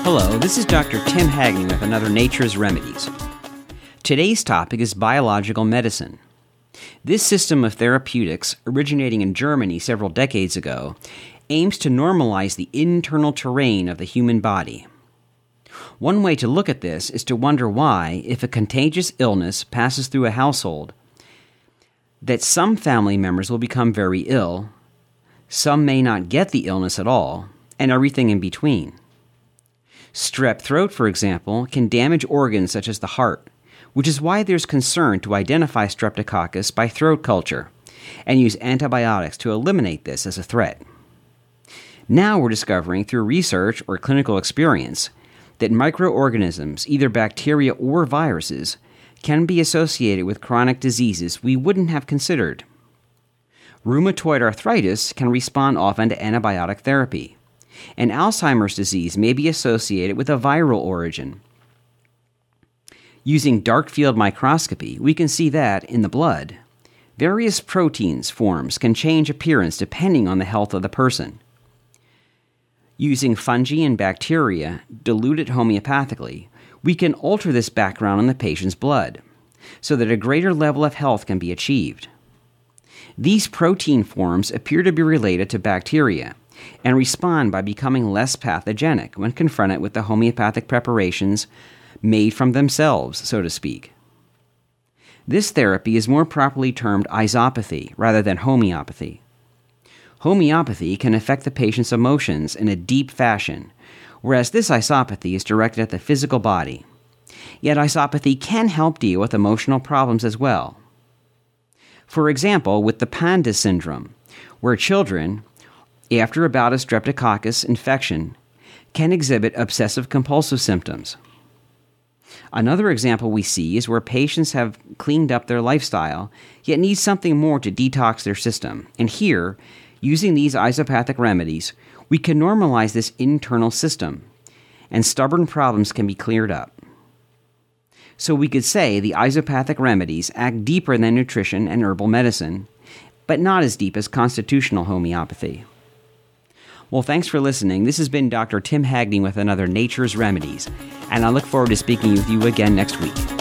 Hello, this is Dr. Tim Hagney with another Nature's Remedies. Today's topic is biological medicine. This system of therapeutics, originating in Germany several decades ago, aims to normalize the internal terrain of the human body. One way to look at this is to wonder why, if a contagious illness passes through a household, that some family members will become very ill, some may not get the illness at all, and everything in between. Strep throat, for example, can damage organs such as the heart, which is why there's concern to identify Streptococcus by throat culture and use antibiotics to eliminate this as a threat. Now we're discovering through research or clinical experience that microorganisms, either bacteria or viruses, can be associated with chronic diseases we wouldn't have considered. Rheumatoid arthritis can respond often to antibiotic therapy, and Alzheimer's disease may be associated with a viral origin. Using dark field microscopy, we can see that, in the blood, various proteins forms can change appearance depending on the health of the person. Using fungi and bacteria diluted homeopathically, we can alter this background in the patient's blood so that a greater level of health can be achieved. These protein forms appear to be related to bacteria and respond by becoming less pathogenic when confronted with the homeopathic preparations made from themselves, so to speak. This therapy is more properly termed isopathy rather than homeopathy. Homeopathy can affect the patient's emotions in a deep fashion, whereas this isopathy is directed at the physical body. Yet isopathy can help deal with emotional problems as well. For example, with the PANDAS syndrome, where children, after a bout of Streptococcus infection, can exhibit obsessive-compulsive symptoms. Another example we see is where patients have cleaned up their lifestyle, yet need something more to detox their system. And here, using these isopathic remedies, we can normalize this internal system, and stubborn problems can be cleared up. So we could say the isopathic remedies act deeper than nutrition and herbal medicine, but not as deep as constitutional homeopathy. Well, thanks for listening. This has been Dr. Tim Hagney with another Nature's Remedies, and I look forward to speaking with you again next week.